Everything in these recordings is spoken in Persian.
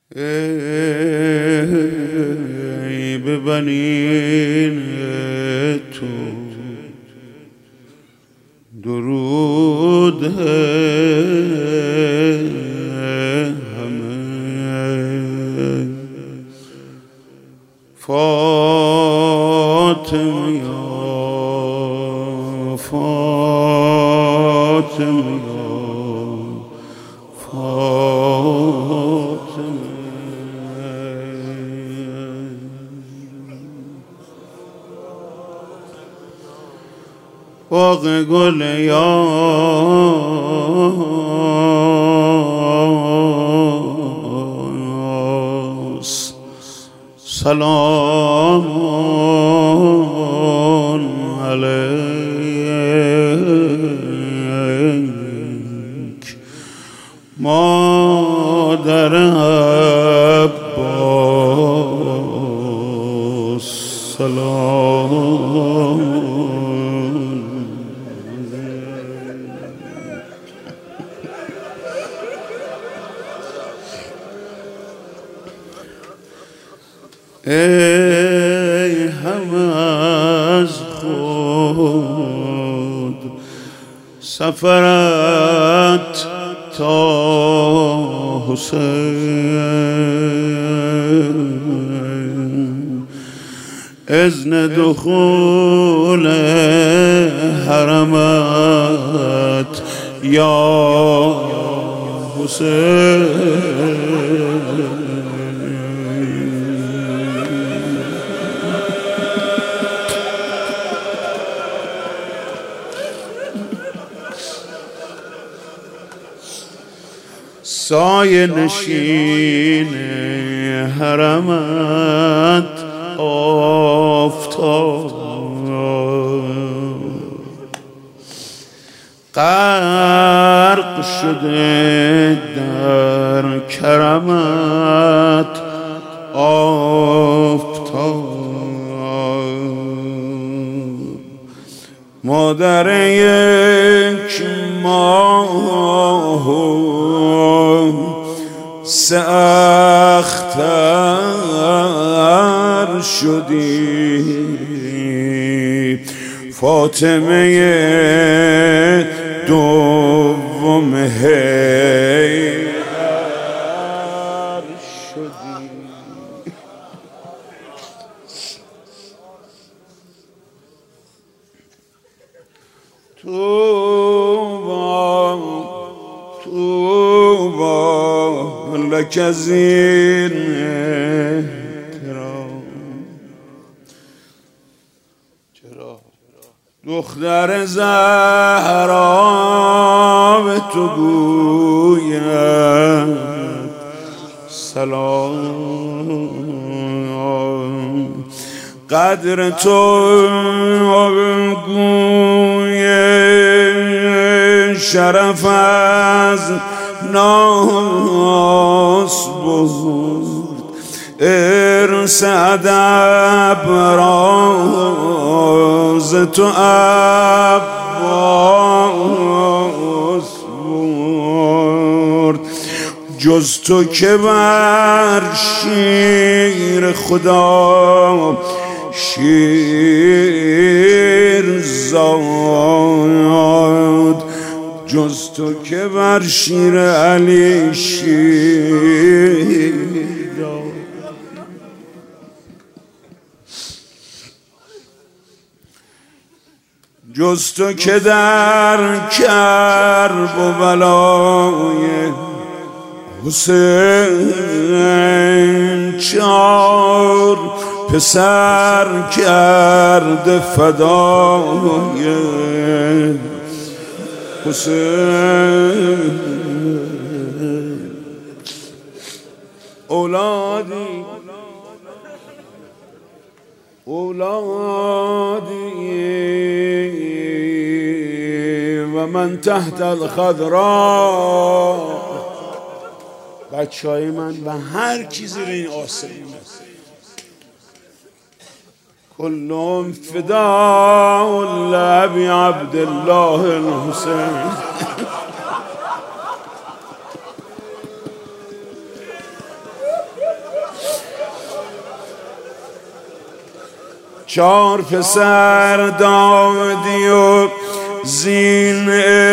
ای به بنین تو درود همه فاطمه یا فاطمه یا فاطمه باغ گل یاس سلام علیک مادر عباس سلام ای همه از خود سفرت تا حسین اذن دخول حرمت یا حسین سایه نشین حرمت آفتاب غرق شده در کرمت آفتاب مادر یک ماه سه اختر شدی فاطمه دوم حیدر شدی توبا لک از این احترام چرا دختر زهرا به تو گوید سلام قدر تو گوید شرف از ناس برد ارث ادب راز تو عباس برد جز تو که بر شیر خدا شیر زاد جز تو که بر شیر علی شیر داد جز تو که در کرب و بلای حسین چار پسر کرده فدای حسین اولادی و من تحت الخضراء بچهای من و هر کی زیر این آسمون كلهم فداء لأبي عبد الله الحسين. 4 پسر دادی و زین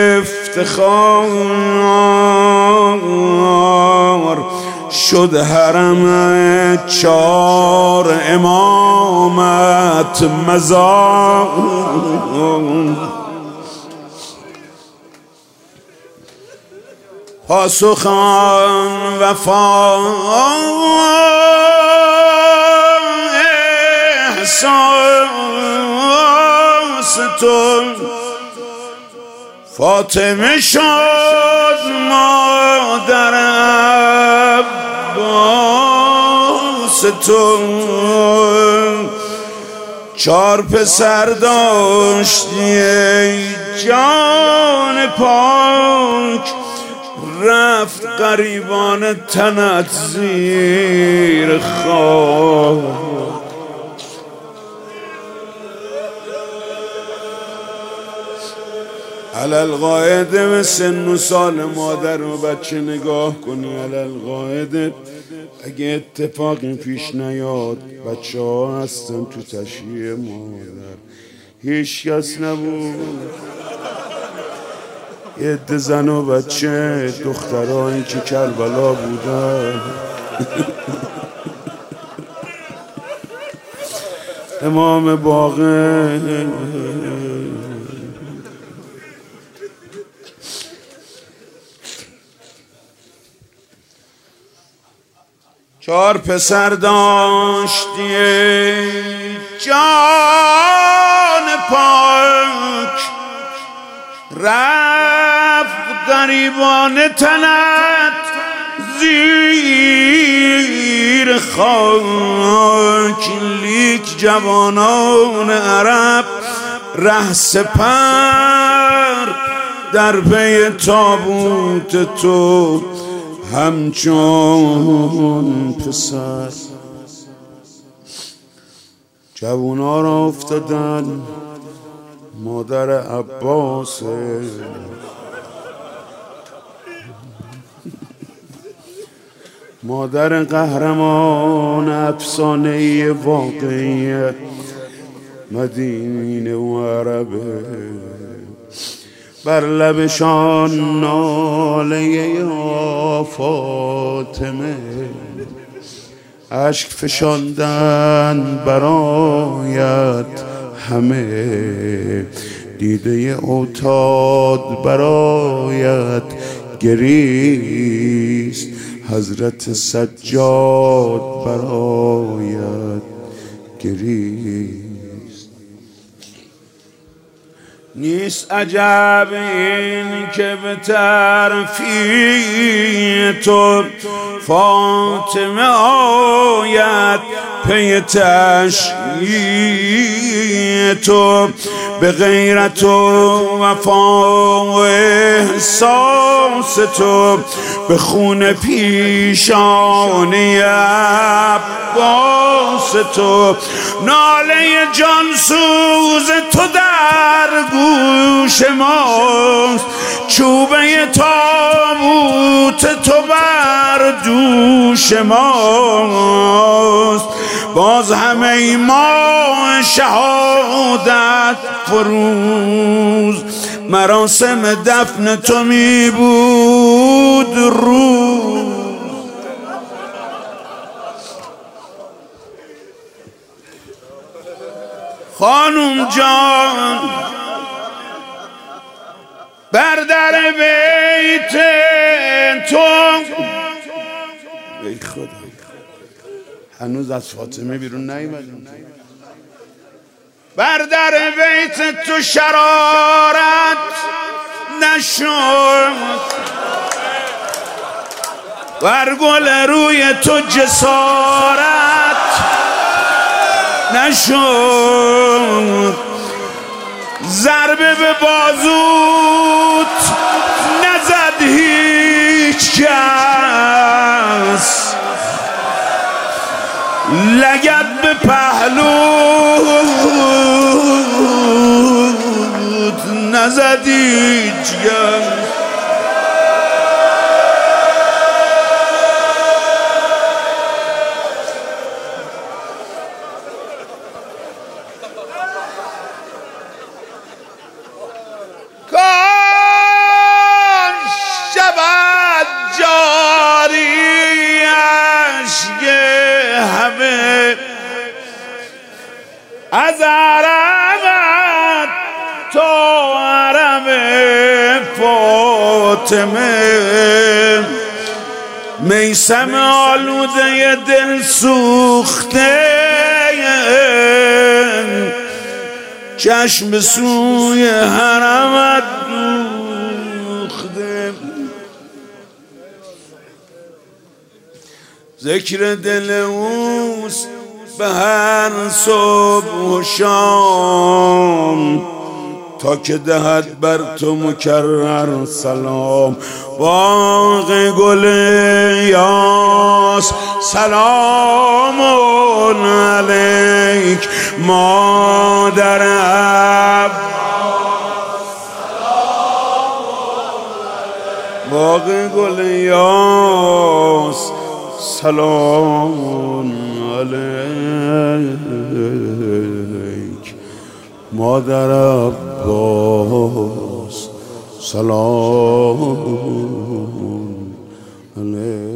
افتخار شد حرم 4 امامت مزار. پاسخان وفا احساس تو فاطمه شد مادر عباس تو. 4 پسر داشتی ای جان پاک رفت غریبان تنت زیر خاک. علالقاعده به سن و سال مادر و بچه نگاه کنی. علالقاعده اگه اتفاقی پیش نیاد بچه ها هستن تو تشییع مادر، هیچ کس نبود. یه عده زن و بچه دخترایی که کربلا بودن امام باقر 4 پسر داشتی جان پاک رفت غریبان تنت زیر خاک. لیک جوانان عرب ره سپر در پی تابوت تو همچون پسر. جوونا را افتادن مادر عباس، مادر قهرمان افسانه‌ای واقعی مدینه و عربه. بر لبشان ناله یا فاطمه اشک فشاندن برایت همه. دیده اوتاد برایت گریست، حضرت سجاد برایت گریست. نیست عجب این که به طرفی تو فاطمه آید پی تشییع تو. به غیرت و وفا و احساس تو به خون پیشانی عباس تو. ناله جانسوز تو در گوش ماست، چوبه تابوت تو بر دوش ماست. باز همه ما شهادت فروز مراسم دفن تو می بود روز. خانم جان بر در بیت تو ای خدا هنوز از فاطمه بیرون نیومدیم. بر در بیت تو شرارت نشد، بر گل روی تو جسارت نشد. ضربه به بازوت نزد هیچ کس، لگد به پهلوت نزد هیچ کس. فاطمه میسم آلوده دل سوخته چشم سوی حرمت دوخته ذکر دل اوست به هر صبح و شام تا که دهد بر تو مکرر سلام باغ گل یاس سلام علیک مادر باغ گل یاس سلام علیک مادر عباس سلام علیک